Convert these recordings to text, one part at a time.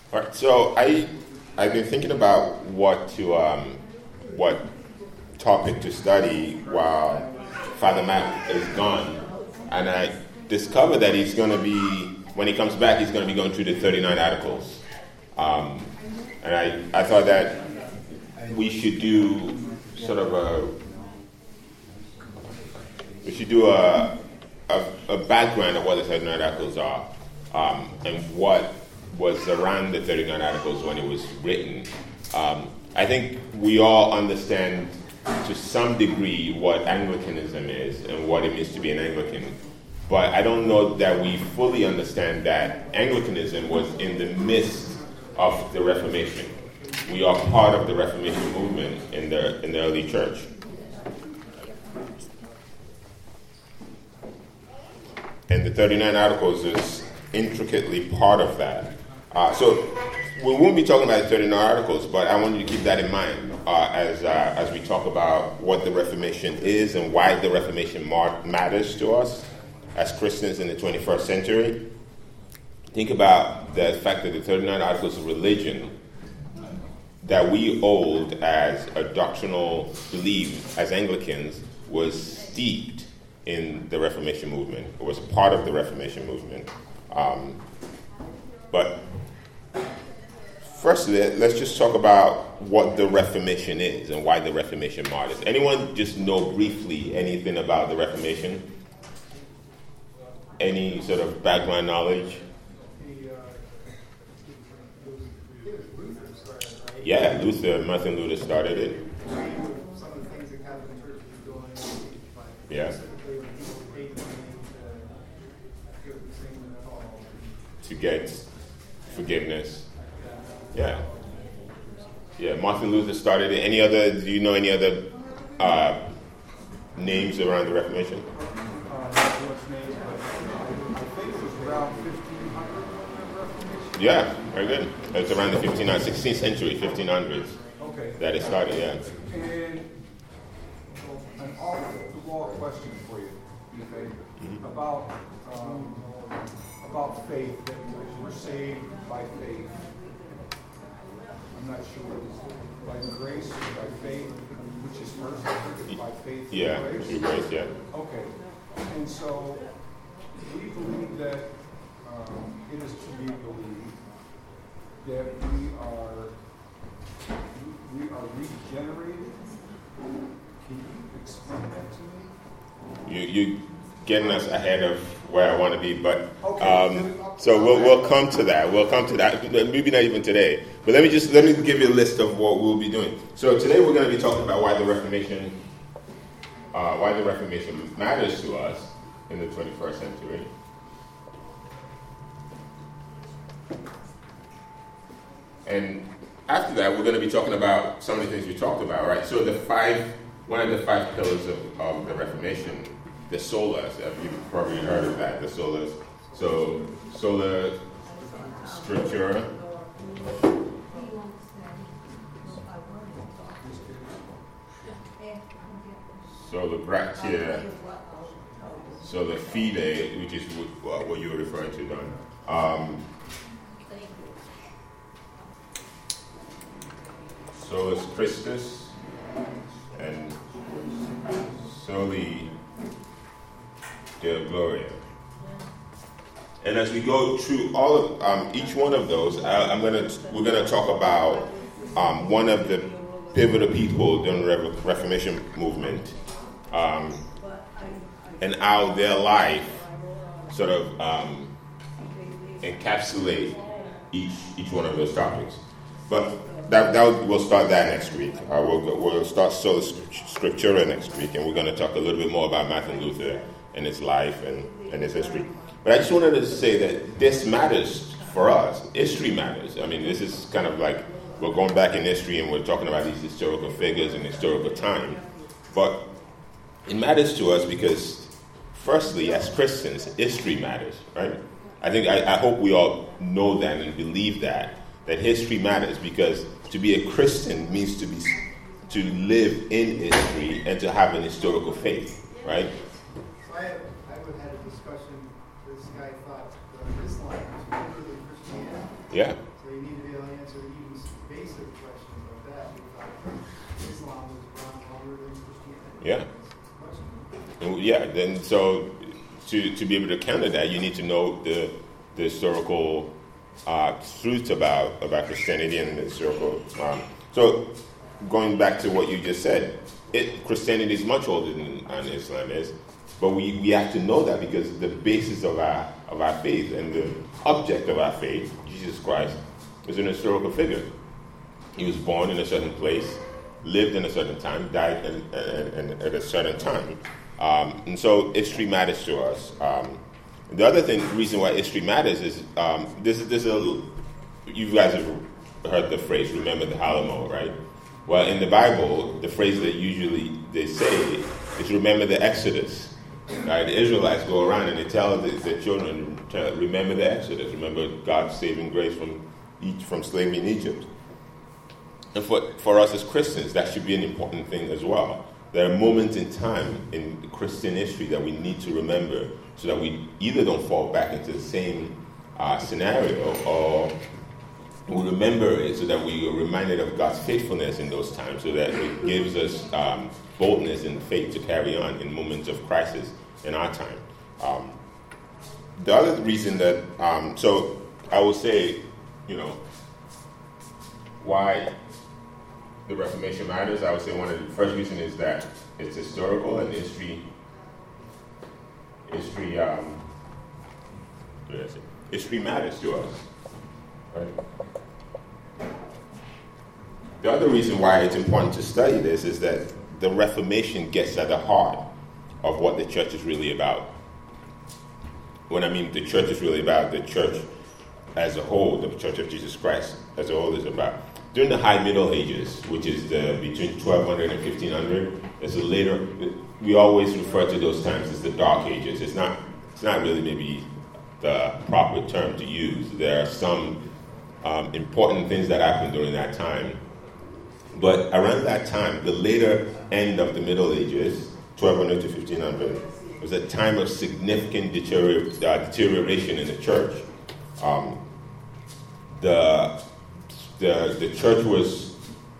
All right, so I've been thinking about what topic to study while Father Matt is gone, and I discovered that he's going to be, when he comes back, he's going to be going through the 39 articles, and I thought that we should do sort of a background of what the 39 articles are, and what was around the 39 articles when it was written. I think we all understand to some degree what Anglicanism is and what it means to be an Anglican, but I don't know that we fully understand that Anglicanism was in the midst of the Reformation. We are part of the Reformation movement in the early church. And the 39 articles is intricately part of that. So we won't be talking about the 39 articles, but I want you to keep that in mind as we talk about what the Reformation is and why the Reformation matters to us as Christians in the 21st century. Think about the fact that the 39 articles of religion that we hold as a doctrinal belief as Anglicans was steeped in the Reformation movement. It was part of the Reformation movement. But firstly, let's just talk about what the Reformation is and why the Reformation matters. Anyone just know briefly anything about the Reformation? Any sort of background knowledge? Yeah, Martin Luther started it. Some of the things that Catholic Church was doing. Yeah. To get forgiveness. Yeah. Yeah, Martin Luther started it. Do you know any other names around the Reformation? Yeah, very good. It's around the 16th century, 1500s. Okay. That it started, yeah. And an off-the-wall question for you, mm-hmm. about faith, that we're saved by faith. I'm not sure, by grace or by faith, which is first, I think it's by faith and grace. Through grace, yeah. Okay, and so we believe that it is to be believed that we are regenerated. Can you explain that to me? You're getting us ahead of where I want to be, but so we'll come to that. We'll come to that. Maybe not even today, but let me give you a list of what we'll be doing. So today we're going to be talking about why the Reformation matters to us in the 21st century. And after that, we're going to be talking about some of the things we talked about, right? So one of the five pillars of the Reformation, the solas, you've probably heard of that, the solas. So, sola scriptura, sola gratia, sola fide, which is what you were referring to, Don. Solus Christus and Soli Deo Gloria. And as we go through all of each one of those, we're gonna talk about one of the pivotal people during the Reformation movement, and how their life sort of encapsulate each one of those topics. But we'll start that next week. We'll start Sola Scriptura next week, and we're going to talk a little bit more about Martin Luther and his life and his history. But I just wanted to say that this matters for us. History matters. I mean, this is kind of like we're going back in history and we're talking about these historical figures and historical time. But it matters to us because, firstly, as Christians, history matters, right? I hope we all know that and believe that history matters, because to be a Christian means to live in history and to have an historical faith, right? So I had a discussion. This guy thought Islam was better than Christianity. Yeah. So you needed Yeah. Yeah. Then so to be able to counter that, you need to know the historical truth about Christianity and the historical. So going back to what you just said, Christianity is much older than Islam is, but we have to know that because the basis of our faith and the object of our faith, Jesus Christ, is an historical figure. He was born in a certain place, lived in a certain time, died at a certain time. And so history matters to us. The other reason why history matters is you guys have heard the phrase, remember the Alamo, right? Well, in the Bible, the phrase that usually they say is remember the Exodus. Right? The Israelites go around and they tell the children, remember the Exodus, remember God's saving grace from slavery in Egypt. And for us as Christians, that should be an important thing as well. There are moments in time in Christian history that we need to remember so that we either don't fall back into the same scenario or we remember it so that we are reminded of God's faithfulness in those times so that it gives us boldness and faith to carry on in moments of crisis in our time. The other reason that, so I would say, why the Reformation matters, I would say one of the first reasons is that it's historical and history matters to us. Right? The other reason why it's important to study this is that the Reformation gets at the heart of what the church is really about. When I mean the church is really about, the church as a whole, the Church of Jesus Christ as a whole is about. During the High Middle Ages, which is between 1200 and 1500, we always refer to those times as the Dark Ages. It's not really maybe the proper term to use. There are some important things that happened during that time. But around that time, the later end of the Middle Ages, 1200 to 1500, was a time of significant deterioration in the church. The church was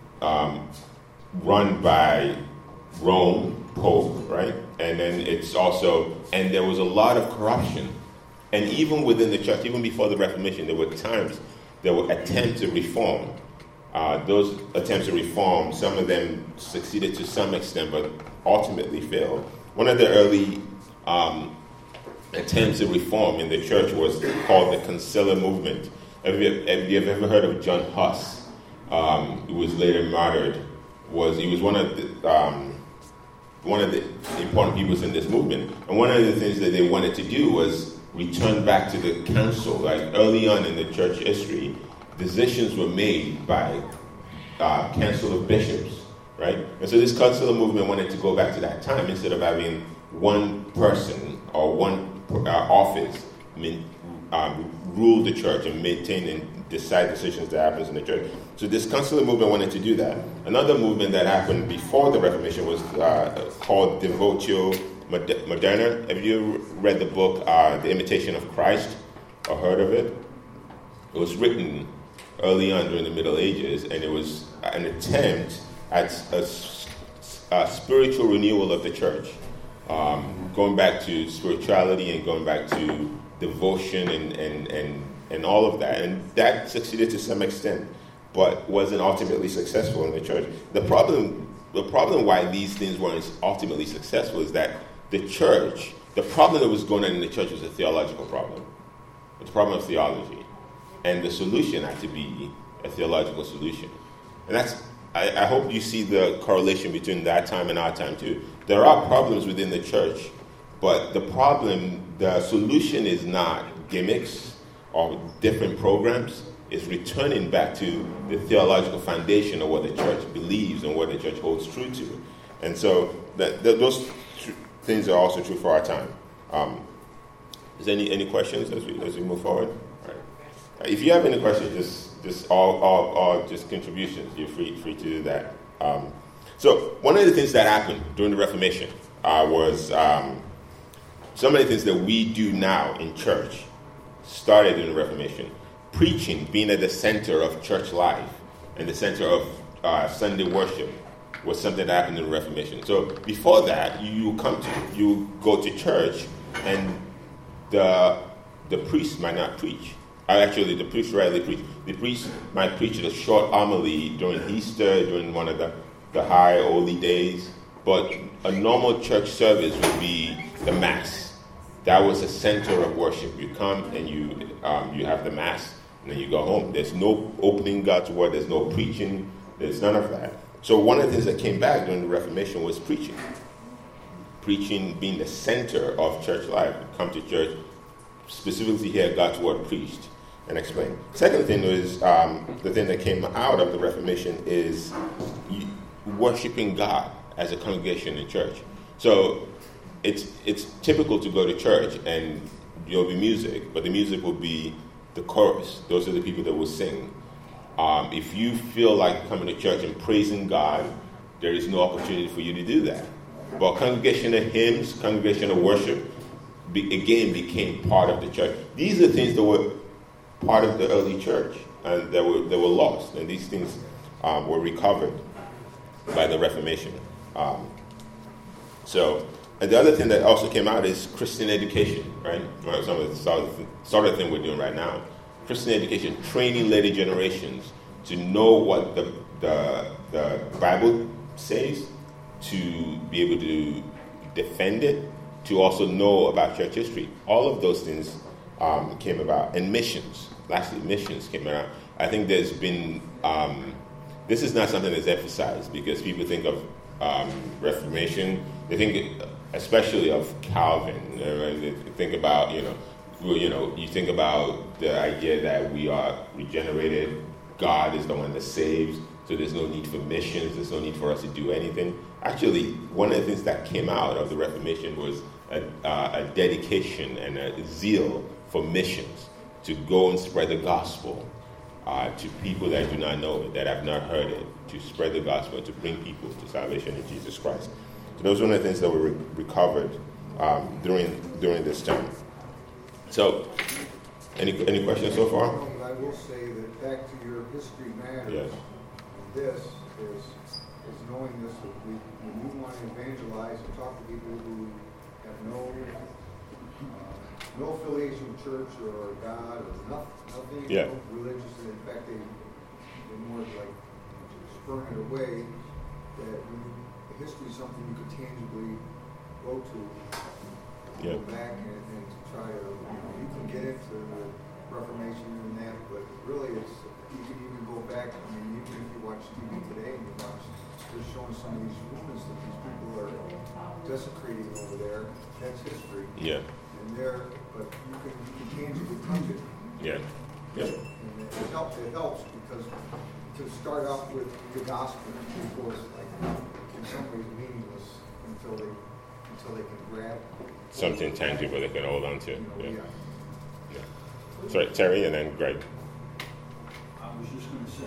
run by Rome, Pope, right? And then and there was a lot of corruption. And even within the church, even before the Reformation, there were times there were attempts to reform. Those attempts to reform, some of them succeeded to some extent, but ultimately failed. One of the early attempts to reform in the church was called the Conciliar movement. Have you ever heard of John Huss, who was later martyred? He was one of the important people in this movement. And one of the things that they wanted to do was return back to the council. Like early on in the church history, decisions were made by council of bishops, right? And so this conciliar movement wanted to go back to that time instead of having one person or one office rule the church and maintain and decide decisions that happens in the church. So this conciliar movement wanted to do that. Another movement that happened before the Reformation was called Devotio Moderna. Have you read the book The Imitation of Christ or heard of it? It was written early on during the Middle Ages, and it was an attempt at a spiritual renewal of the church, going back to spirituality and going back to devotion and all of that. And that succeeded to some extent, but wasn't ultimately successful in the church. The problem why these things weren't ultimately successful is that the church, the problem that was going on in the church was a theological problem. It's a problem of theology. And the solution had to be a theological solution. And I hope you see the correlation between that time and our time too. There are problems within the church, but the solution is not gimmicks or different programs. It's returning back to the theological foundation of what the church believes and what the church holds true to. And so those things are also true for our time. Is there any questions as we move forward? All right. If you have any questions, just all just contributions, you're free to do that. So one of the things that happened during the Reformation was some of the things that we do now in church started in the Reformation. Preaching being at the center of church life and the center of Sunday worship was something that happened in the Reformation. So before that, you go to church, and the priest might not preach. Actually, the priest rarely preach. The priest might preach a short homily during Easter, during one of the high holy days. But a normal church service would be the Mass. That was the center of worship. You come and you have the Mass, and then you go home. There's no opening God's Word. There's no preaching. There's none of that. So one of the things that came back during the Reformation was preaching. Preaching being the center of church life. You come to church, specifically hear God's Word preached and explained. Second thing is, the thing that came out of the Reformation is worshiping God as a congregation in church. So it's typical to go to church and there'll be music, but the music will be the chorus. Those are the people that will sing. If you feel like coming to church and praising God, there is no opportunity for you to do that. But congregational hymns, congregational worship, again became part of the church. These are things that were part of the early church and that were lost, and these things were recovered by the Reformation. And the other thing that also came out is Christian education, right? Some of the sort of thing we're doing right now. Christian education, training later generations to know what the Bible says, to be able to defend it, to also know about church history. All of those things came about. And missions. Lastly, missions came around. I think there's been... this is not something that's emphasized because people think of Reformation. They think especially of Calvin. They think about, you think about the idea that we are regenerated. God is the one that saves. So there's no need for missions. There's no need for us to do anything. Actually, one of the things that came out of the Reformation was a dedication and a zeal for missions, to go and spread the gospel to people that do not know it, that have not heard it, to spread the gospel, to bring people to salvation in Jesus Christ. So those were one of the things that were recovered during this time. So, any questions so far? I will say that back to your history matters. Yes. This is knowing this. When you want to evangelize and talk to people who have no affiliation with church or God or nothing religious, and in fact they more like spurn it away, that history is something you could tangibly go to, go back and to try to, you can get into the Reformation and that, but really you can even go back. I mean, even if you watch TV today and they're showing some of these movements that these people are desecrating over there, that's history. Yeah. And but you can tangibly touch it. Yeah. Yeah. And it helps because to start off with the gospel was like in some ways meaningless until they can grab something tangible they can hold on to. Yeah. Sorry, Terry, and then Greg. I was just going to say,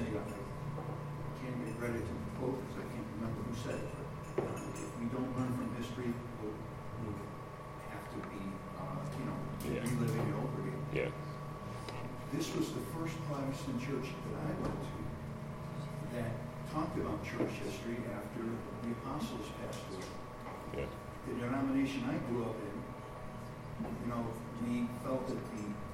I can't get ready to quote because I can't remember who said it, but if we don't learn from history, we'll have to be, reliving it over again. Yeah. This was the first Protestant church that I went to that talked about church history after the apostles passed away. Yeah. The denomination I grew up in, we felt that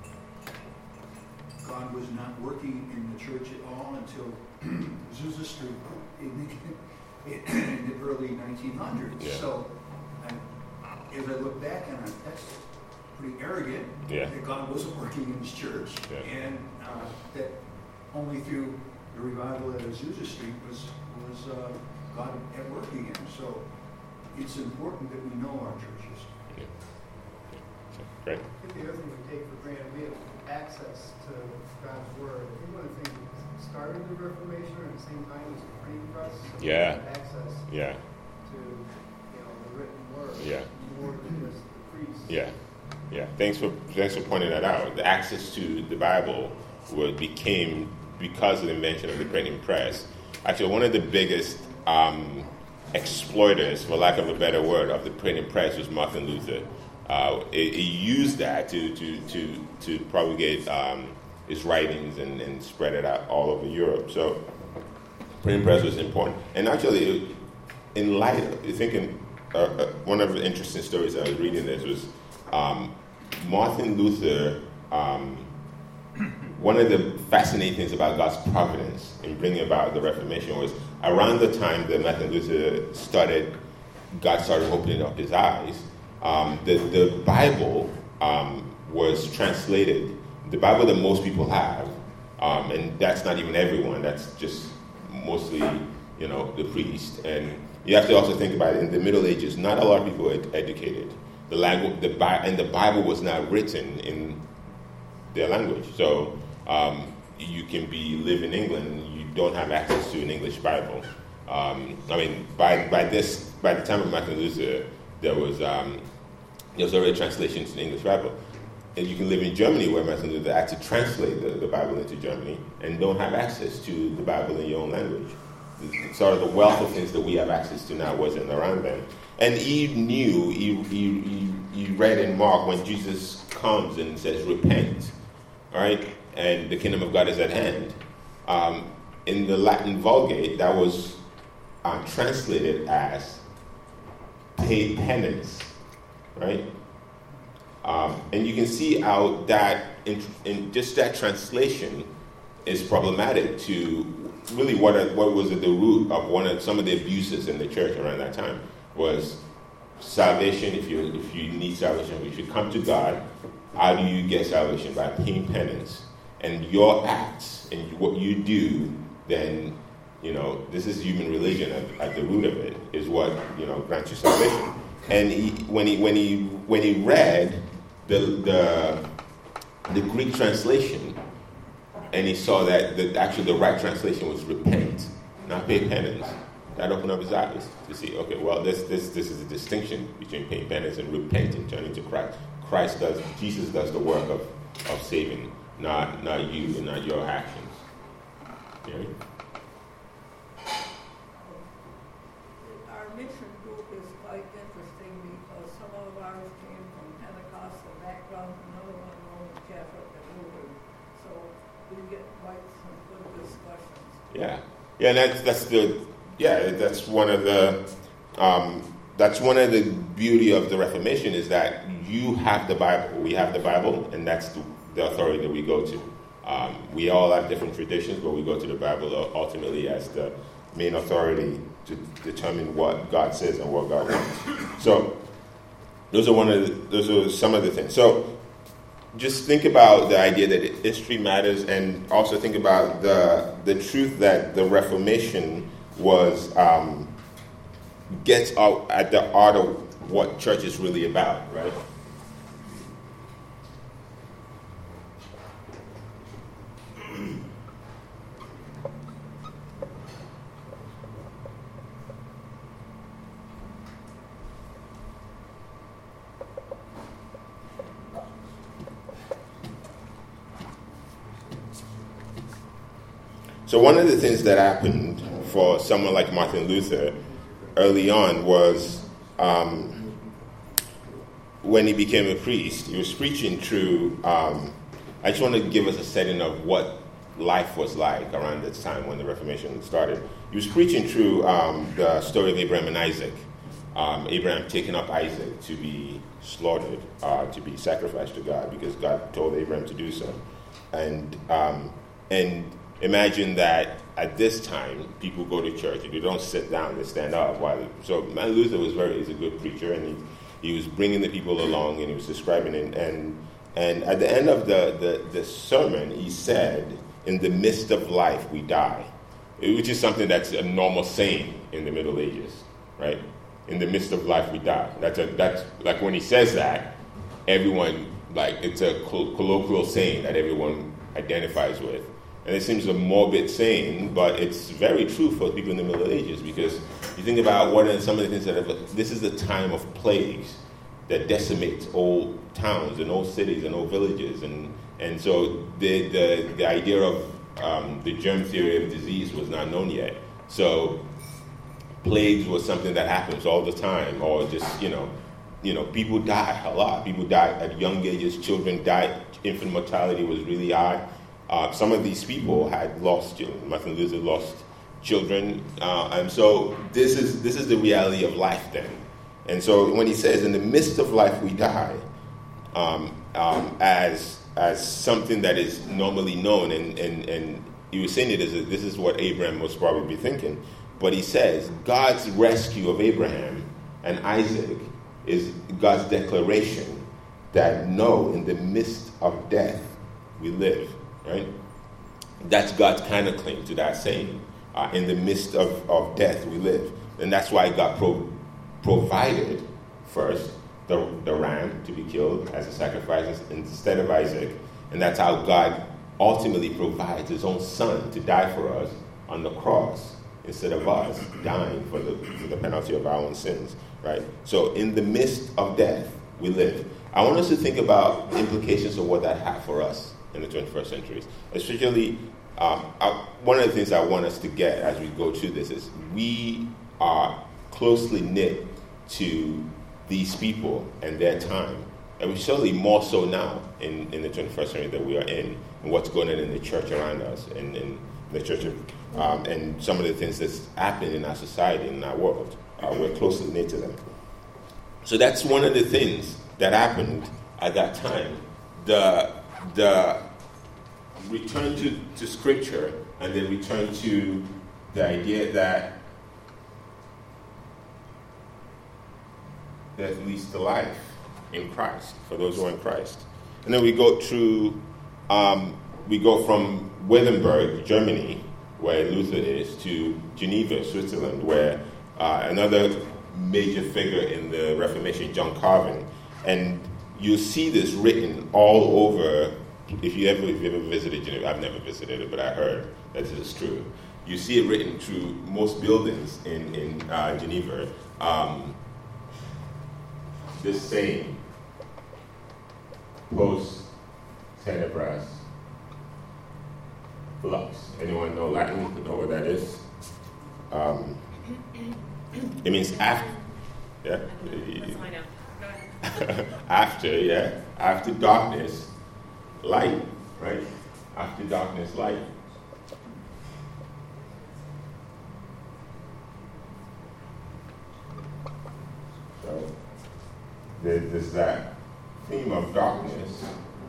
God was not working in the church at all until Azusa Street in the early 1900s. Yeah. So, as I look back on it, that's pretty arrogant that God wasn't working in His church, and that only through the revival at Azusa Street was God at work again. So, it's important that we know our church history. Great. I think the other thing we take for granted, we have access to God's Word. I think one of the things that started the Reformation at the same time was the printing press. So access to the written Word. Yeah. More than just the priests. Yeah. Yeah. Thanks for pointing that out. The access to the Bible became because of the invention of the printing press. Actually, one of the biggest exploiters, for lack of a better word, of the printing press was Martin Luther. He used that to propagate his writings and spread it out all over Europe. So printing press was important. And actually, in light of thinking, one of the interesting stories I was reading this was Martin Luther. One of the fascinating things about God's providence in bringing about the Reformation was around the time that Martin Luther God started opening up his eyes. The Bible was translated. The Bible that most people have, and that's not even everyone. That's just mostly, the priest. And you have to also think about it. In the Middle Ages, not a lot of people were educated. The Bible was not written in their language. So you can live in England, you don't have access to an English Bible. By the time of Martin Luther, there was already translations to the English Bible. And you can live in Germany, where Martin Luther had to translate the Bible into Germany, and don't have access to the Bible in your own language. Sort of the wealth of things that we have access to now wasn't around then. And he knew, he read in Mark when Jesus comes and says, repent, all right? And the kingdom of God is at hand. In the Latin Vulgate, that was translated as pay penance, right? And you can see how that, in just that translation, is problematic to really what was at the root of some of the abuses in the church around that time was salvation. If you need salvation, you should come to God. How do you get salvation? By paying penance. And your acts and what you do, then, this is human religion at the root of it, is what, grants you salvation. And when he read the Greek translation, and he saw that the right translation was repent, not pay penance, that opened up his eyes to see, okay, well, this is a distinction between paying penance and repenting, turning to Christ. Jesus does the work of saving, not you and not your actions. Yeah? Our mission group is quite interesting because some of ours came from Pentecostal background, another one Roman Catholic and Lutheran. So we get quite some good discussions. Yeah, and that's one of the beauty of the Reformation is that you have the Bible. We have the Bible, and that's the authority that we go to. We all have different traditions, but we go to the Bible ultimately as the main authority to determine what God says and what God wants. So those are some of the things. So just think about the idea that history matters, and also think about the truth that the Reformation gets out at the heart of what church is really about, right? So one of the things that happened for someone like Martin Luther early on was when he became a priest, he was preaching through, I just want to give us a setting of what life was like around this time when the Reformation started. He was preaching through the story of Abraham and Isaac. Abraham taking up Isaac to be slaughtered, to be sacrificed to God, because God told Abraham to do so. And imagine that at this time, people go to church. If you don't sit down, they stand up. So Martin Luther is a good preacher, and he was bringing the people along, and he was describing it. And at the end of the sermon, he said, "In the midst of life, we die," which is something that's a normal saying in the Middle Ages, right? In the midst of life, we die. That's like when he says that, everyone, like, it's a colloquial saying that everyone identifies with. And it seems a morbid saying, but it's very true for people in the Middle Ages, because you think about what are some of the things this is the time of plagues that decimates old towns and old cities and old villages. And so the idea of the germ theory of disease was not known yet. So plagues was something that happens all the time, or just, people die a lot. People die at young ages. Children died. Infant mortality was really high. Some of these people had lost children. Martin Luther lost children, and so this is the reality of life then. And so when he says, in the midst of life we die, as something that is normally known, and he was saying it as this is what Abraham was probably thinking. But he says God's rescue of Abraham and Isaac is God's declaration that no, in the midst of death we live, right? That's God's kind of claim to that saying. In the midst of death we live. And that's why God provided first the ram to be killed as a sacrifice instead of Isaac. And that's how God ultimately provides his own son to die for us on the cross instead of us dying for the penalty of our own sins, right? So in the midst of death, we live. I want us to think about the implications of what that had for us in the 21st century. Especially, one of the things I want us to get as we go through this is we are closely knit to these people and their time. And we're certainly more so now in the 21st century that we are in, and what's going on in the church around us, and in the church, and some of the things that's happening in our society, in our world. We're closely knit to them. So that's one of the things that happened at that time. The return to Scripture, and then return to the idea that leads to life in Christ, for those who are in Christ. And then we go through, we go from Wittenberg, Germany, where Luther is, to Geneva, Switzerland, where another major figure in the Reformation, John Calvin. And you see this written all over. If you ever visited Geneva, I've never visited it, but I heard that it is true. You see it written through most buildings in Geneva. This saying, post tenebras flux. Anyone know Latin? Know what that is? It means after. Yeah. That's all I know. Go ahead. After darkness, light, right? After darkness, light. So there's that theme of darkness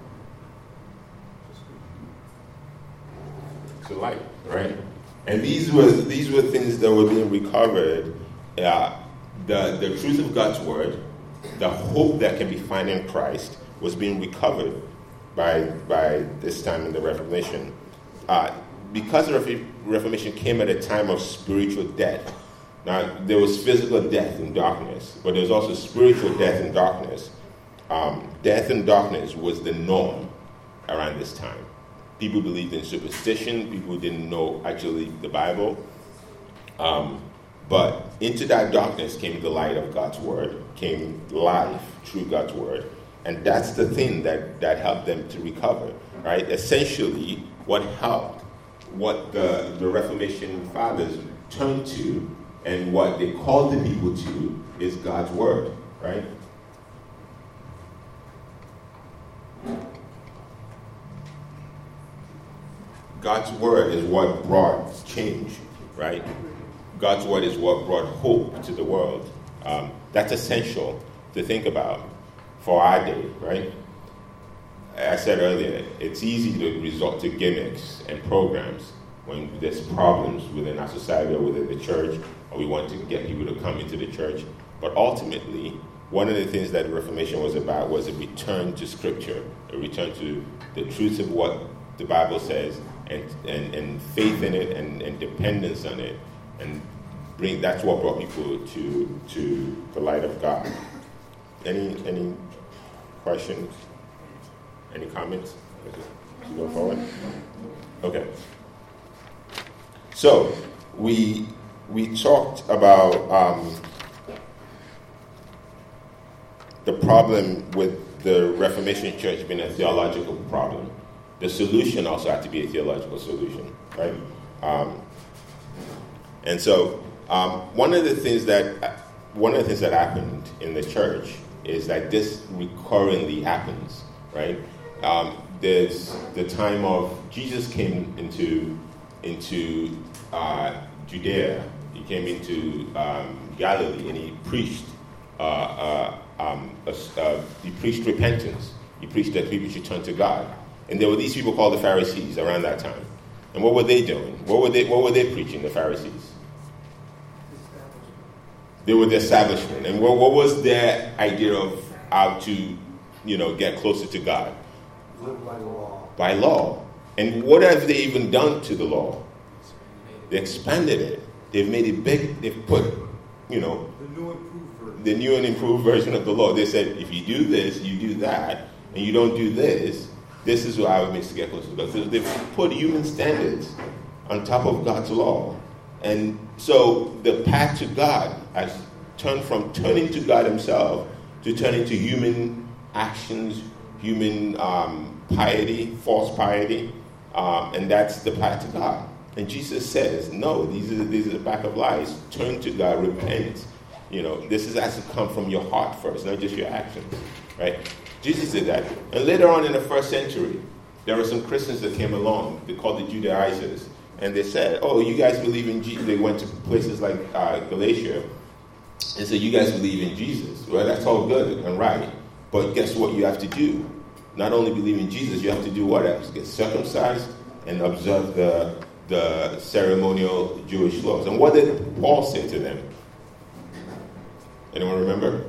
to light, right? And these were things that were being recovered. The truth of God's word, the hope that can be found in Christ, was being recovered by this time in the Reformation. Because the Reformation came at a time of spiritual death. Now, there was physical death in darkness, but there was also spiritual death in darkness. Death in darkness was the norm around this time. People believed in superstition. People didn't know actually the Bible. But into that darkness came the light of God's word, came life through God's word. And that's the thing that helped them to recover, right? Essentially, what helped, what the Reformation fathers turned to, and what they called the people to, is God's word, right? God's word is what brought change, right? God's word is what brought hope to the world. That's essential to think about for our day, right? I said earlier, it's easy to resort to gimmicks and programs when there's problems within our society or within the church, or we want to get people to come into the church. But ultimately, one of the things that the Reformation was about was a return to Scripture, a return to the truth of what the Bible says, and faith in it, and dependence on it, and that's what brought people to the light of God. Any questions? Any comments? Should we go forward? Okay. So we talked about the problem with the Reformation Church being a theological problem. The solution also had to be a theological solution, right? And so one of the things that happened in the church is that this recurrently happens, right? There's the time of Jesus came into Judea. He came into Galilee, and he preached. He preached repentance. He preached that people should turn to God. And there were these people called the Pharisees around that time. And what were they doing? What were they preaching? The Pharisees. They were the establishment. And what was their idea of how to, get closer to God? Live by law. By law. And what have they even done to the law? They expanded it. They've made it big. They've put, the new and improved version of the law. They said, if you do this, you do that, and you don't do this, this is how it makes to get closer to God. So they've put human standards on top of God's law. And so the path to God has turned from turning to God himself to turning to human actions, human piety, false piety, and that's the path to God. And Jesus says, no, these are the path of lies. Turn to God, repent. This has to come from your heart first, not just your actions, right? Jesus did that. And later on in the first century, there were some Christians that came along. They called the Judaizers. And they said, oh, you guys believe in Jesus. They went to places like Galatia and said, you guys believe in Jesus. Well, that's all good and right. But guess what you have to do? Not only believe in Jesus, you have to do what else? Get circumcised and observe the ceremonial Jewish laws. And what did Paul say to them? Anyone remember?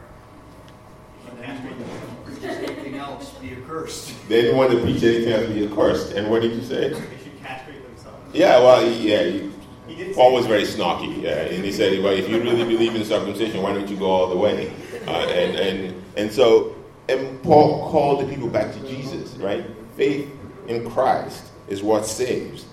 Anything else, be accursed. They didn't want to preach anything else, be accursed. And what did you say? They should castrate themselves. Yeah, well, Paul was very snarky, and he said, well, if you really believe in circumcision, why don't you go all the way? And so Paul called the people back to Jesus, right? Faith in Christ is what saves.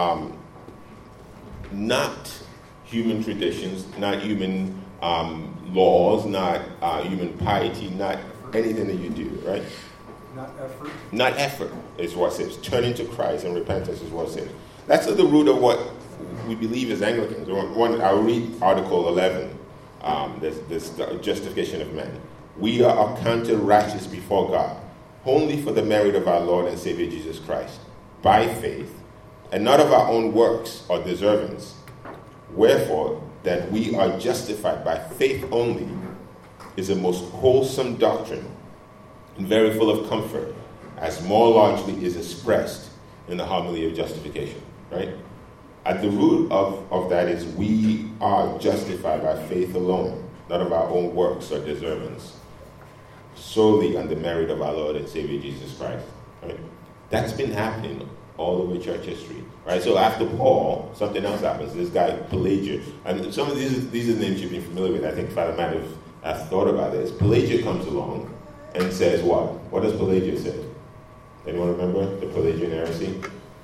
Not human traditions, not human laws, not human piety, not anything that you do, right? Not effort. Not effort is what saves. Turning to Christ and repentance is what saves. That's at the root of what we believe as Anglicans. I'll read Article 11, this justification of man. We are accounted righteous before God, only for the merit of our Lord and Savior Jesus Christ, by faith, and not of our own works or deservings. Wherefore, that we are justified by faith only is a most wholesome doctrine and very full of comfort, as more largely is expressed in the homily of justification, right? At the root of that is we are justified by faith alone, not of our own works or deservings, solely on the merit of our Lord and Savior Jesus Christ, right? That's been happening all over church history, right? So after Paul, something else happens. This guy, Pelagius, and some of these are names you've been familiar with. I think Father might have thought about this. Pelagius comes along and says what? What does Pelagius say? Anyone remember the Pelagian heresy?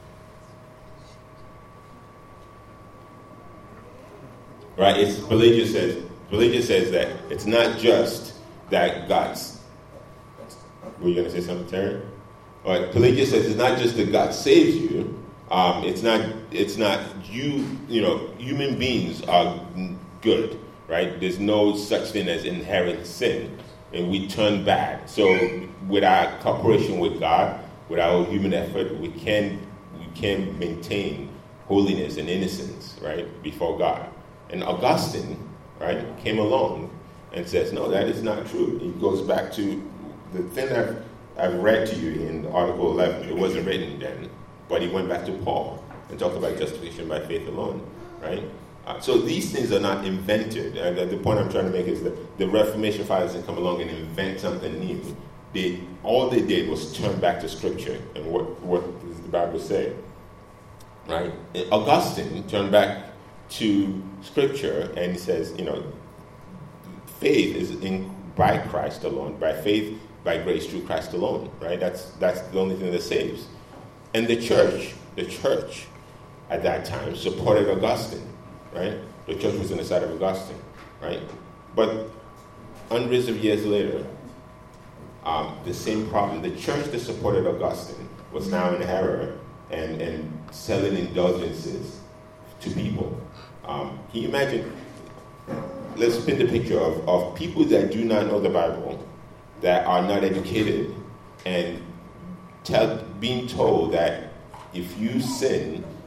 Right? Pelagius says that it's not just that God's. Were you going to say something, Terry? All right, Pelagius says it's not just that God saves you. It's not you. Human beings are good, right? There's no such thing as inherent sin, and we turn bad. So, with our cooperation with God, with our human effort, we can maintain holiness and innocence, right, before God. And Augustine, right, came along and says, no, that is not true. He goes back to the thing I've read to you in Article 11. It wasn't written then, but he went back to Paul and talked about justification by faith alone, right? So these things are not invented. The point I'm trying to make is that the Reformation fathers didn't come along and invent something new. All they did was turn back to Scripture and what does the Bible say, right? Augustine turned back to Scripture and he says, faith is by Christ alone, by faith, by grace through Christ alone, right? That's the only thing that saves. And the church at that time supported Augustine, right? The church was on the side of Augustine, right? But hundreds of years later, the same problem. The church that supported Augustine was now in error and selling indulgences to people. Can you imagine? Let's paint the picture of people that do not know the Bible, that are not educated, and being told that if you sin,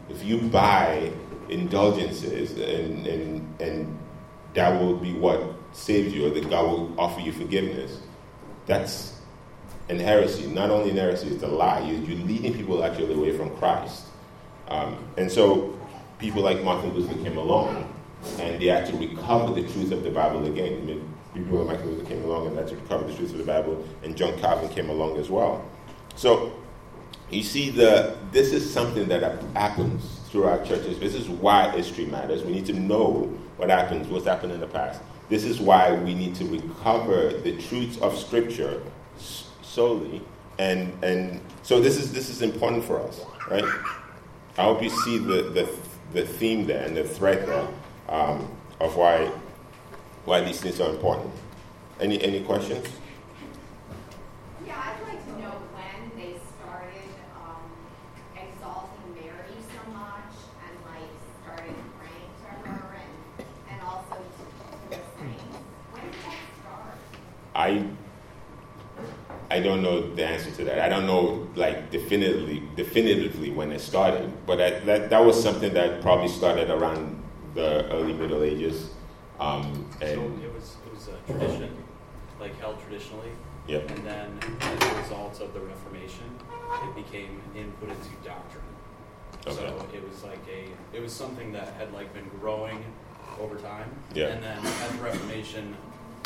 if you buy indulgences and that will be what saves you, or that God will offer you forgiveness, that's an heresy. Not only an heresy, it's a lie. You're leading people actually away from Christ. And so people like Martin Luther came along, and they had to recover the truth of the Bible again. I mean, people like Martin Luther came along and had to recover the truth of the Bible, and John Calvin came along as well. So you see, this is something that happens throughout churches. This is why history matters. We need to know what happens, what's happened in the past. This is why we need to recover the truths of Scripture solely, and so this is important for us, right? I hope you see the theme there and the thread there of why these things are important. Any questions? Yeah, I'd like to know when they started exalting Mary so much and started praying to her and also to the saints. When did that start? I don't know the answer to that. I don't know definitively when it started, but that was something that probably started around the early Middle Ages. And so it was a tradition, held traditionally. Yep. And then as a result of the Reformation, it became input into doctrine. Okay. So it was something that had been growing over time. Yeah. And then at the Reformation,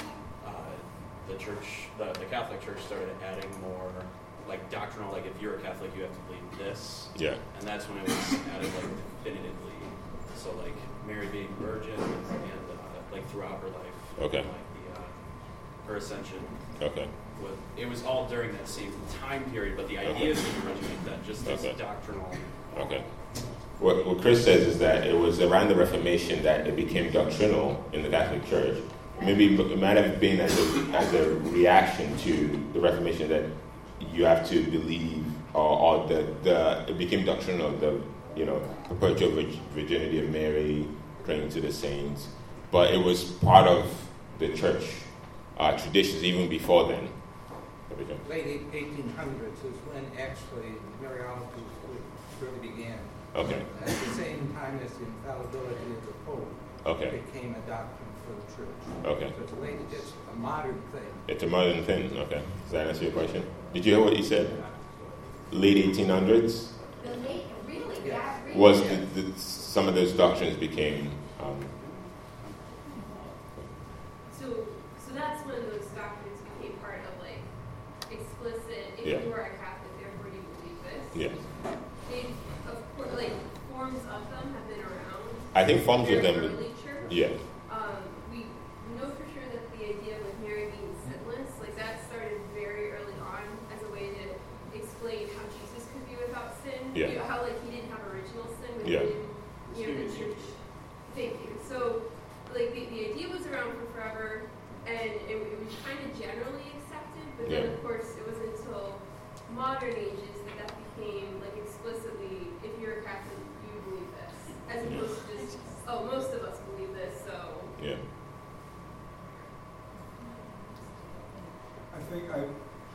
the Catholic Church started adding more doctrinal, if you're a Catholic, you have to believe this. Yeah. And that's when it was added definitively. So Mary being virgin and throughout her life. Okay. And, her ascension. Okay. It was all during that same time period, but the idea is to originate that just this doctrinal. Okay. What Chris says is that it was around the Reformation that it became doctrinal in the Catholic Church. Maybe it might have been as a reaction to the Reformation that you have to believe, or it became doctrinal, the perpetual virginity of Mary, praying to the saints. But it was part of the church traditions even before then. Late 1800s is when actually Mariology really began. Okay. At the same time as the infallibility of the Pope became a doctrine for the church. Okay. So it's a modern thing. It's a modern thing. Okay. Does that answer your question? Did you hear what he said? Late 1800s? The late, really? Yes. That really? Was some of those doctrines became... So that's when those doctrines became part of explicit. If you are a Catholic, therefore you believe this. Yeah. They, of course, forms of them have been around. I think forms of them. Early church. Yeah. We know for sure that the idea with Mary being sinless, that started very early on as a way to explain how Jesus could be without sin. Yeah. How he didn't have original sin Yeah. within the church. Thank you. So the idea was around for forever, and it was kind of generally accepted, but then of course it was until modern ages that became explicitly, if you're a Catholic, you believe this, as opposed to just, most of us believe this, so. Yeah. I think I'm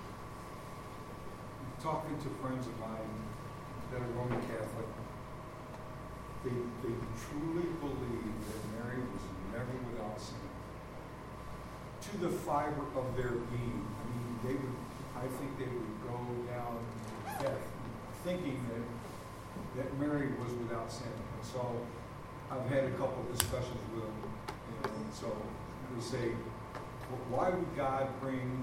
talking to friends of mine that are Roman Catholic. They truly believe that Mary was never without sin. To the fiber of their being. I think they would go down death thinking that Mary was without sin. And so I've had a couple of discussions with them. And so we say, well, why would God bring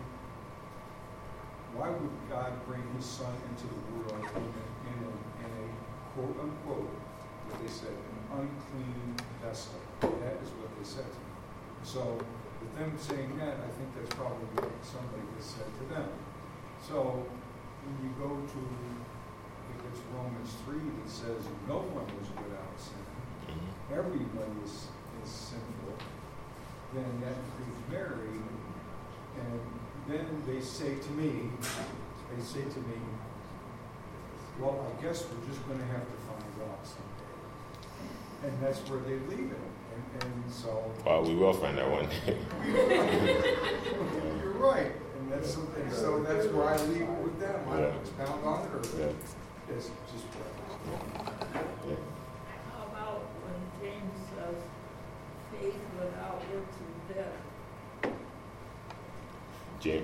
his son into the world in a quote unquote, what they said, an unclean vessel? That is what they said to me. So with them saying that, I think that's probably what somebody has said to them. So when you go to, I think it's Romans 3 that says no one was without sin, everybody is sinful, then that includes Mary. And then they say to me, well, I guess we're just going to have to find out someday. And that's where they leave it. And so... Well, we will find out one day. You're right. And that's something. So that's where I leave it with them. I don't expound on it or it's just... Yeah.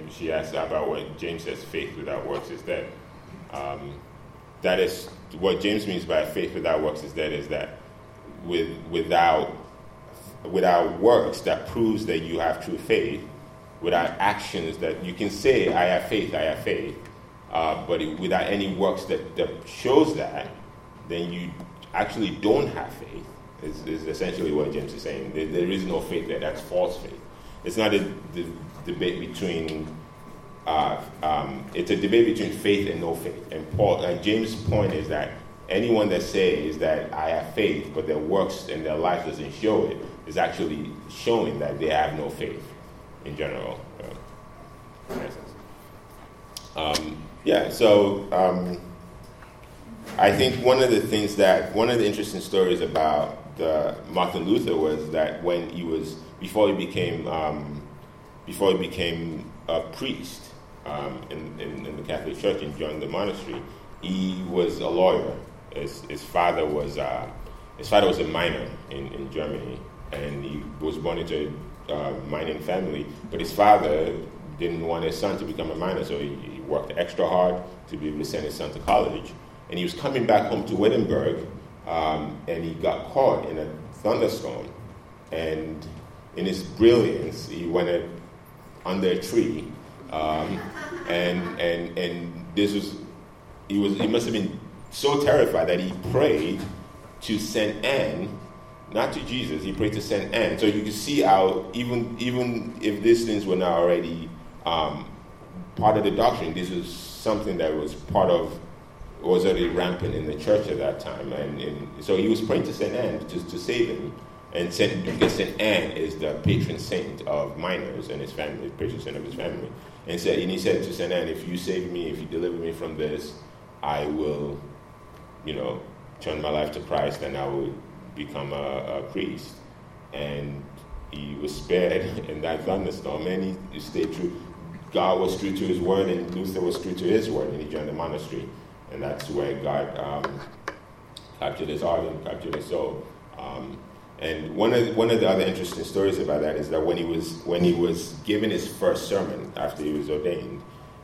she asked about what James says, faith without works is dead. That is what James means by faith without works is dead. Is that without works that proves that you have true faith, without actions that you can say I have faith, but without any works that shows that, then you actually don't have faith. Is essentially what James is saying. There is no faith there. That's false faith. It's not a debate between. It's a debate between faith and no faith. And James' point is that anyone that says that I have faith, but their works and their life doesn't show it, is actually showing that they have no faith in general. I think one of the interesting stories about Martin Luther was that when before he became a priest in the Catholic Church and joined the monastery, he was a lawyer. His father was a miner in Germany, and he was born into a mining family. But his father didn't want his son to become a miner, so he worked extra hard to be able to send his son to college. And he was coming back home to Wittenberg, and he got caught in a thunderstorm. And in his brilliance, he went under a tree, and this was he must have been so terrified that he prayed to Saint Anne, not to Jesus. He prayed to Saint Anne. So you can see how even if these things were not already part of the doctrine, this was something that was already rampant in the church at that time. And so he was praying to Saint Anne to save him. And because Saint Anne is the patron saint of miners and his family, patron saint of his family. And he said to Saint Anne, if you save me, if you deliver me from this, I will, turn my life to Christ and I will become a priest. And he was spared in that thunderstorm, and he stayed true. God was true to his word, and Luther was true to his word, and he joined the monastery. And that's where God captured his heart and captured his soul. And one of the other interesting stories about that is that when he was given his first sermon after he was ordained,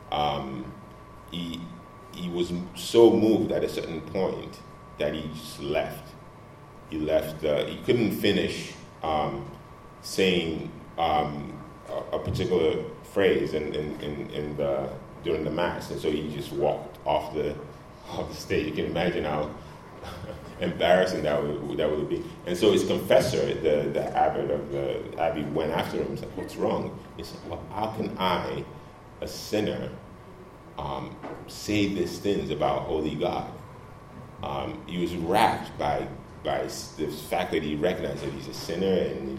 he was so moved at a certain point that he just left. He left. He couldn't finish saying a particular phrase during the mass, and so he just walked off the stage. You can imagine how embarrassing that would be. And so his confessor, the abbot of the abbey, went after him and said, "What's wrong?" He said, "Well, how can I, a sinner, say these things about holy God?" He was racked by the fact that he recognized that he's a sinner, and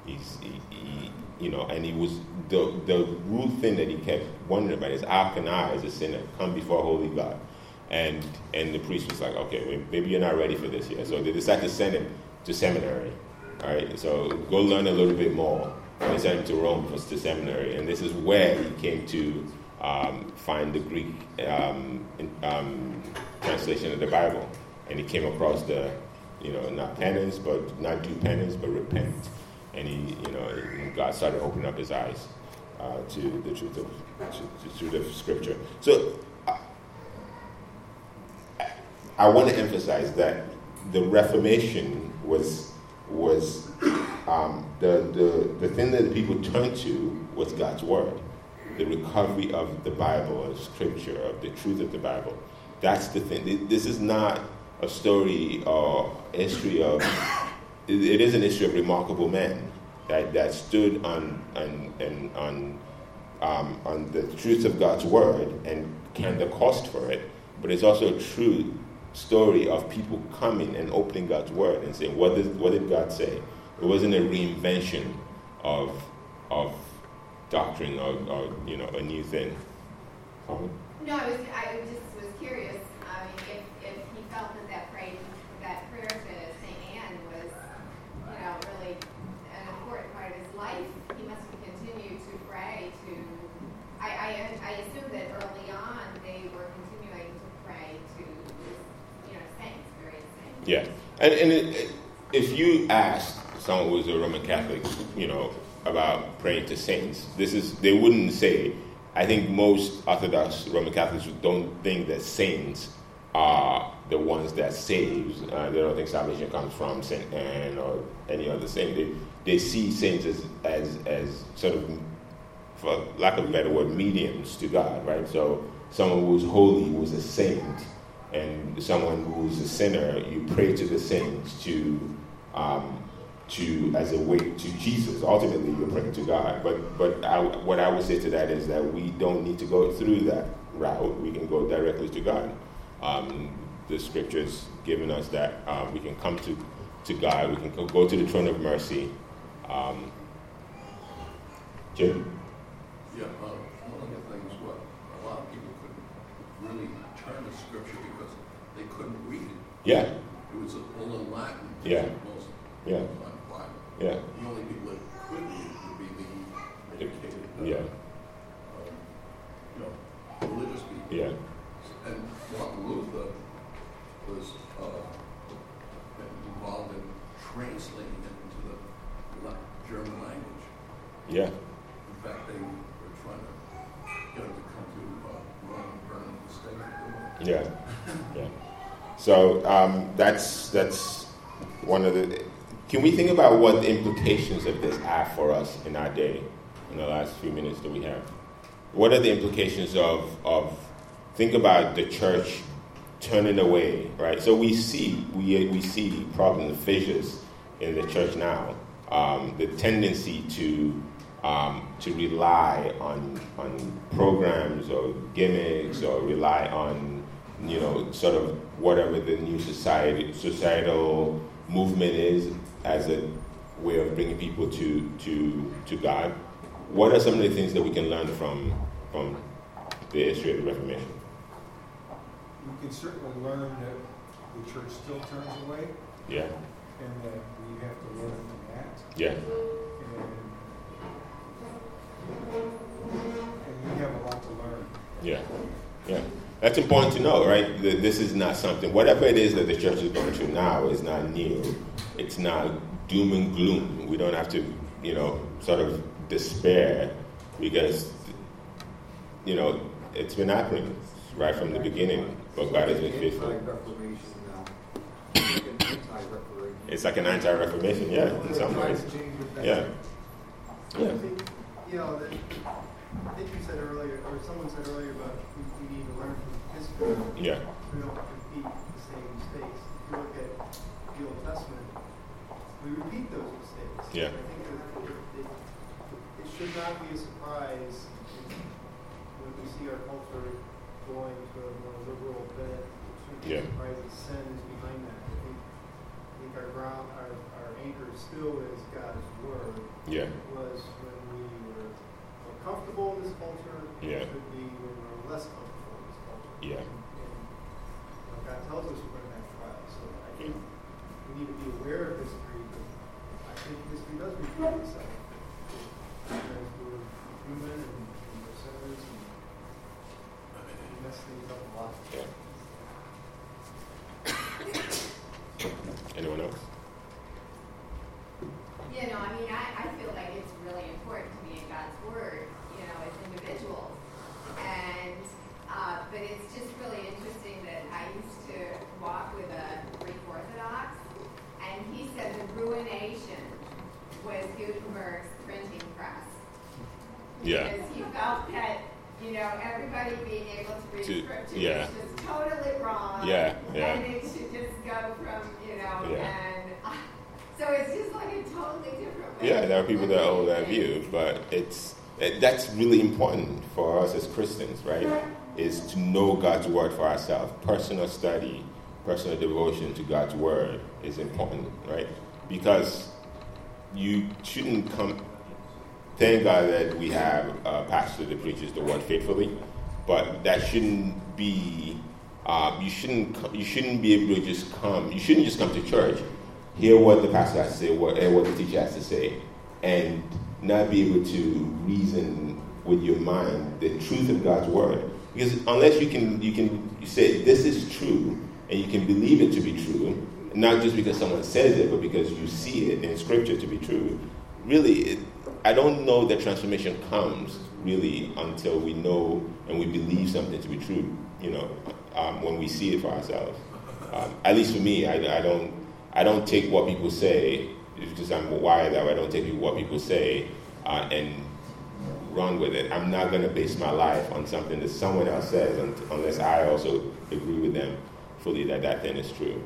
and he was the root thing that he kept wondering about is, how can I, as a sinner, come before holy God? And the priest was like, okay, maybe you're not ready for this yet. So they decided to send him to seminary. All right, so go learn a little bit more. And they sent him to Rome to seminary, and this is where he came to find the Greek translation of the Bible. And he came across the, not penance, but not do penance, but repent. And God started opening up his eyes to the truth of Scripture. So I want to emphasize that the Reformation was the thing that the people turned to was God's Word, the recovery of the Bible, of Scripture, of the truth of the Bible. That's the thing. This is not a story or history of. It is an history of remarkable men that stood on the truth of God's Word and counted the cost for it. But it's also a true story of people coming and opening God's Word and saying, what did God say? It wasn't a reinvention of doctrine or a new thing. No, I just was curious. I mean, if he felt that prayer to Saint Anne was, really an important part of his life, he must have continued to pray to. I assume that early on they were continuing to pray to, saints, various saints. Yeah, and if you asked someone who was a Roman Catholic, about praying to saints, they wouldn't say I think most Orthodox Roman Catholics don't think that saints are the ones that saves. They don't think salvation comes from Saint Anne or any other saint. They see saints as sort of, for lack of a better word, mediums to God, right? So someone who's holy, who's a saint, and someone who's a sinner, you pray to the saints to as a way to Jesus. Ultimately, you're praying to God. But what I would say to that is that we don't need to go through that route. We can go directly to God. The Scriptures giving us that we can come to God. We can go to the throne of mercy. Jim? Yeah, one of the things, a lot of people couldn't really turn to Scripture because they couldn't read it. Yeah. It was all in Latin. Yeah. Most yeah. Bible. Yeah. The only people that could read it would be the educated, religious people. Yeah. And Martin Luther was involved in translating it into the German language. Yeah. In fact, they were trying to get him to come to Rome and burn the stake. Yeah. Yeah. So that's one of the. Can we think about what the implications of this are for us in our day, in the last few minutes that we have? What are the implications of think about the church turning away, right? So we see problems, fissures in the church now. The tendency to rely on programs or gimmicks, or rely on sort of whatever the new societal movement is as a way of bringing people to God. What are some of the things that we can learn from the history of the Reformation? We can certainly learn that the church still turns away. Yeah. And that we have to learn from that. Yeah. And we have a lot to learn. Yeah. Yeah. That's important to know, right? That this is not something, whatever it is that the church is going through now is not new. It's not doom and gloom. We don't have to, sort of despair because, it's been happening right from the beginning. But God has been faithful. It's like an anti-Reformation, yeah, in some ways. Yeah. Yeah. I think you said earlier, or someone said earlier about we need to learn from history. Yeah. We don't repeat the same mistakes. If you look at the Old Testament, we repeat those mistakes. Yeah. I think that it should not be a surprise when we see our culture going to a more liberal bent. It shouldn't be a surprise that sin is behind that. I think our anchor still is God's Word. Yeah. Was when we were comfortable in this culture. Yeah. It could be when we're less comfortable in this culture. Yeah. And God tells us we're going to have trials. So I think we need to be aware of history, but I think history does repeat itself. Because we're human and we're sinners and we mess things up a lot. Yeah. Anyone else? I feel like it's really important to be in God's Word, as individuals. And, but it's just really interesting that I used to walk with a Greek Orthodox, and he said the ruination was Gutenberg's printing press. Yeah. Because he felt that, everybody being able to read scripture yeah. is just totally wrong. Yeah, yeah. And it should just go from, yeah. and so it's just like a totally different way. Yeah, there are people that hold that view, but that's really important for us as Christians, right? Is to know God's Word for ourselves. Personal study, personal devotion to God's Word is important, right? Because you shouldn't come. Thank God that we have a pastor that preaches the Word faithfully, but that shouldn't be. You shouldn't be able to just come. You shouldn't just come to church, hear what the pastor has to say, what the teacher has to say, and not be able to reason with your mind the truth of God's Word. Because unless you can say this is true, and you can believe it to be true, not just because someone says it, but because you see it in Scripture to be true. Really, I don't know that transformation comes really until we know and we believe something to be true, when we see it for ourselves. At least for me, I don't take what people say, because I'm wired that way. I don't take what people say and run with it. I'm not going to base my life on something that someone else says unless I also agree with them fully that thing is true.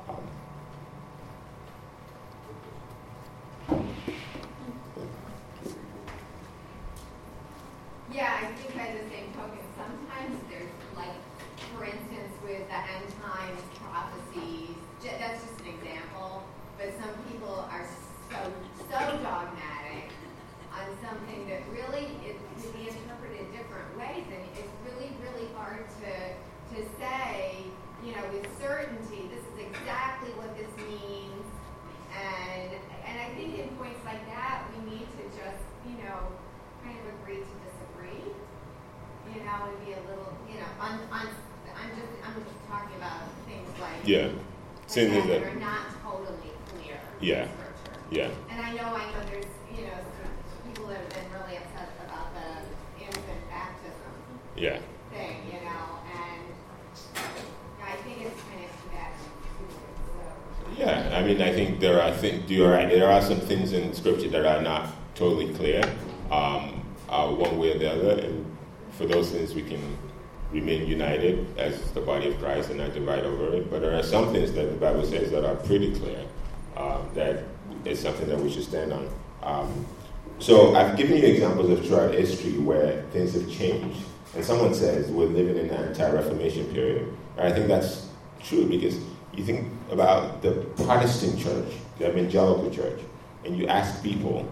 Yeah, I think by the same token, sometimes there's, like, for instance, with the end times prophecies, that's just an example, but some people are so dogmatic on something that really it can be interpreted different ways, and it's really, really hard to say, with certainty, this is exactly what this means, and I think in points like that, we need to just, kind of agree to disagree, and be a little, I'm just talking about things like that are not totally clear in Scripture. Yeah. And I know there's, some people that have been really upset about the infant baptism thing, and I think it's kind of too bad. Yeah, I mean, I think you're right. There are some things in Scripture that are not totally clear, one way or the other, and for those things we can remain united as the body of Christ and not divide over it. But there are some things that the Bible says that are pretty clear, that is something that we should stand on. So I've given you examples of throughout history where things have changed. And someone says we're living in an anti-Reformation period. And I think that's true, because you think about the Protestant church, the evangelical church, and you ask people,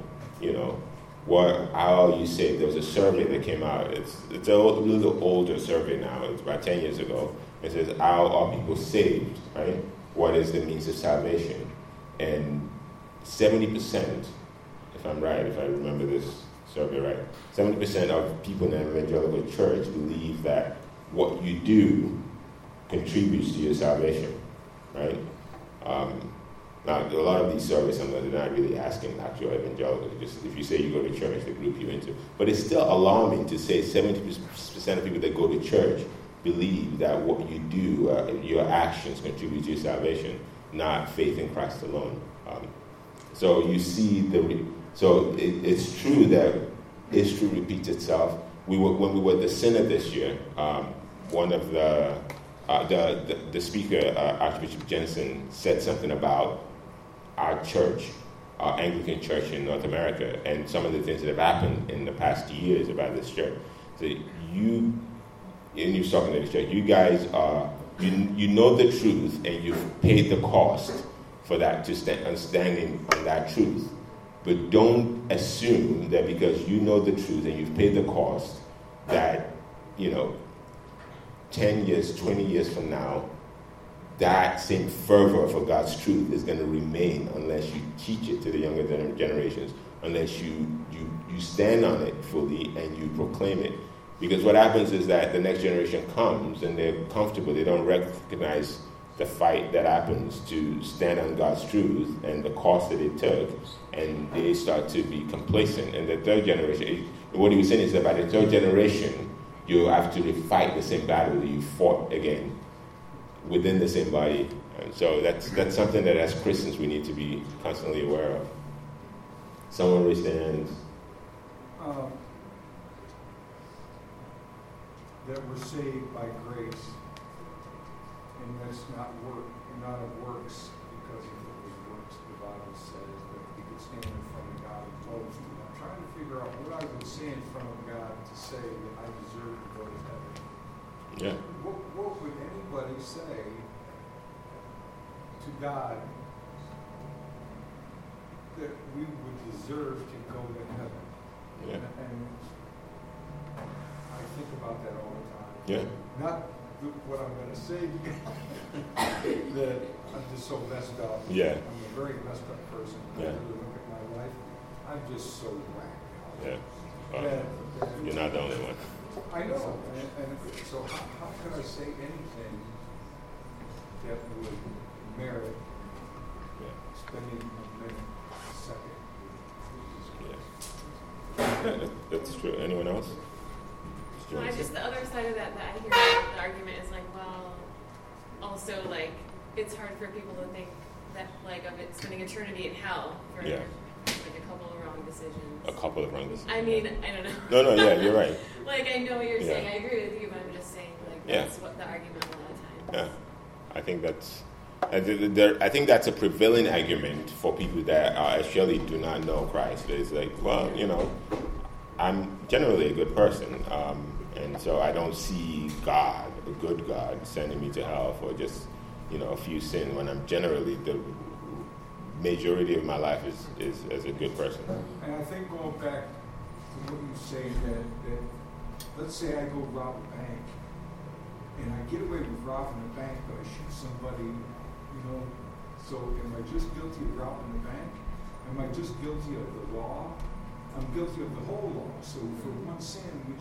how are you saved? There was a survey that came out. It's a little older survey now. It's about 10 years ago. It says, how are people saved, right? What is the means of salvation? And 70%, if I'm right, if I remember this survey right, 70% of people in the evangelical church believe that what you do contributes to your salvation, right? Now, a lot of these surveys, they're not really asking actual evangelicals. Just if you say you go to church, they group you into. But it's still alarming to say 70% of people that go to church believe that what you do, your actions contribute to your salvation, not faith in Christ alone. So you see it's true that history repeats itself. When we were at the Synod this year, one of the speaker, Archbishop Jensen, said something about our church, our Anglican church in North America, and some of the things that have happened in the past years about this church. So you was talking to the church, you guys are, you know the truth, and you've paid the cost for that, to standing on that truth. But don't assume that because you know the truth and you've paid the cost, that, 10 years, 20 years from now, that same fervor for God's truth is going to remain unless you teach it to the younger generations, unless you stand on it fully and you proclaim it. Because what happens is that the next generation comes and they're comfortable. They don't recognize the fight that happens to stand on God's truth and the cost that it took, and they start to be complacent. And the third generation, what he was saying is that by the third generation, you have to fight the same battle that you fought again within the same body. And so that's something that as Christians we need to be constantly aware of. Someone raise their hands. That we're saved by grace, and that's not of works, because if it was works, the Bible says that we could stand in front of God and told us to. I'm trying to figure out what I would say in front of God to say that I deserve to go to heaven. Yeah. What would anybody say to God that we would deserve to go to heaven? Yeah. And I think about that all the time. Yeah. Not what I'm going to say, that I'm just so messed up. Yeah. I'm a very messed up person. Yeah. I really look at my life, I'm just so whacked. Yeah. You're not the only one. I know. And so how can I say anything that would merit spending a minute, a second with Jesus Christ? Yeah, that's true. Anyone else? No, just the other side of that I hear the argument is like, well, also like it's hard for people to think that like of it spending eternity in hell for like a couple of wrong decisions. A couple of wrong decisions. I mean, I don't know. No, yeah, you're right. Like I know what you're saying. I agree with you, but I'm just saying like that's what the argument a lot of times. Yeah, I think that's. I think that's a prevailing argument for people that actually do not know Christ. It's like, well, I'm generally a good person, and so I don't see God, a good God, sending me to hell for just, a few sins when I'm generally the majority of my life is as a good person. And I think going back to what you say that let's say I go rob a bank, and I get away with robbing the bank, but I shoot somebody. So am I just guilty of robbing the bank? Am I just guilty of the law? I'm guilty of the whole law. So for one sin, we're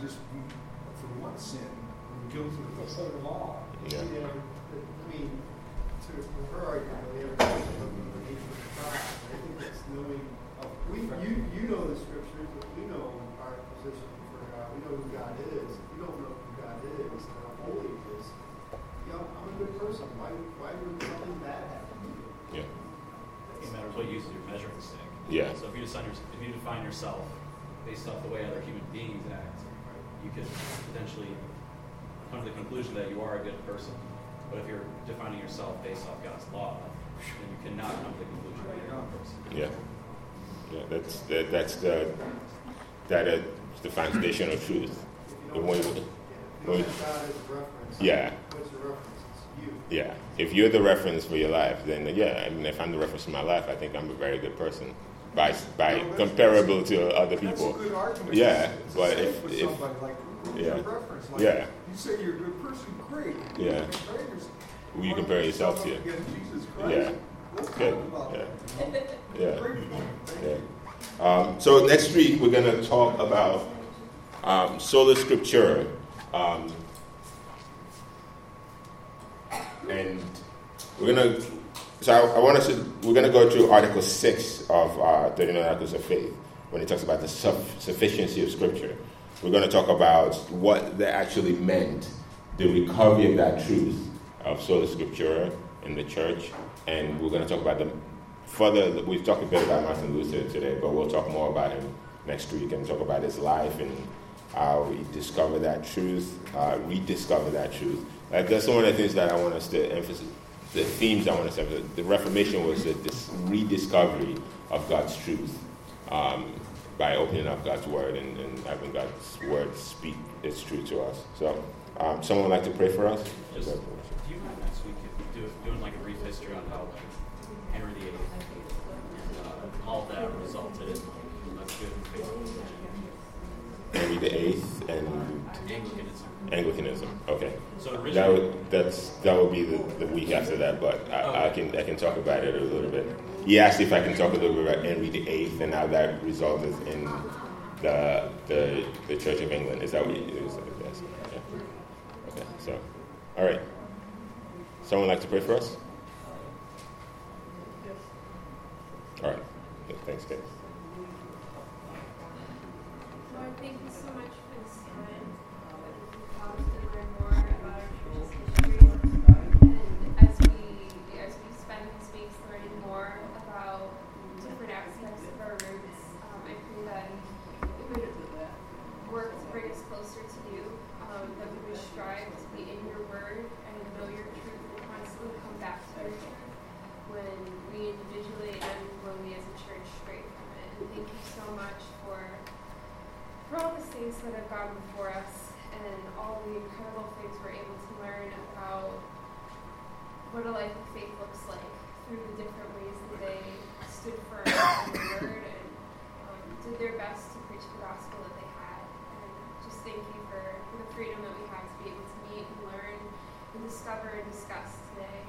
guilty of the whole law. Yeah. I mean, to her argument, the nature of God. I think that's knowing. You know the scriptures, but we know our position for God. We know who God is. If you don't know who God is and how holy He is, I'm a good person. Why would something bad happen to you? Yeah. No matter what you use as your measuring stick. Yeah. So if you define yourself based off the way other human beings act, you could potentially come to the conclusion that you are a good person. But if you're defining yourself based off God's law, then you cannot come to the conclusion that you're a good person. Yeah. That's the foundation of truth. God as a reference. Yeah. What's the reference? It's you. Yeah. If you're the reference for your life, then if I'm the reference for my life, I think I'm a very good person by comparable to other people. That's a good argument. Yeah, but if somebody like reference, like, you say you're a good person, great. Yeah. Who you compare yourself to? Jesus Christ. Yeah. Let's Good. talk about that. Yeah. Yeah. So next week we're going to talk about sola scriptura. And we're going to go to Article 6 of 39 Articles of Faith when it talks about the sufficiency of Scripture. We're going to talk about what that actually meant, the recovery of that truth of sola scriptura in the church, and we're going to talk about we've talked a bit about Martin Luther today, but we'll talk more about him next week and talk about his life and how he discovered that truth, rediscovered that truth. That's one of the things that I want us to emphasize, the themes I want us to emphasize. The Reformation was this rediscovery of God's truth by opening up God's Word and having God's Word speak its truth to us. So, someone would like to pray for us? Do you mind next week doing like a brief history on how Henry VIII and all that resulted in a good faith religion? Henry VIII and Anglicanism. Okay. So that would be the week after that, but I can talk about it a little bit. He asked if I can talk a little bit about Henry VIII and how that resulted in the Church of England. Is that what you do? Yes. Yeah. Okay. So, all right. Someone like to pray for us? All right. Thanks, Kate. Lord, thank you so much for this time. Help us to learn more about our church's history. And as we spend these weeks learning more about different aspects of our roots, I pray that it would work to bring us closer to you, that we would strive to be in your word and know your truth and constantly come back to your truth when we individually and when we as a church stray from it. And thank you so much for all the things that have gone before us and all the incredible things we're able to learn about what a life of faith looks like through the different ways that they stood firm in the word and did their best to preach the gospel that they had. And just thank you for the freedom that we have to be able to meet and learn and discover and discuss today.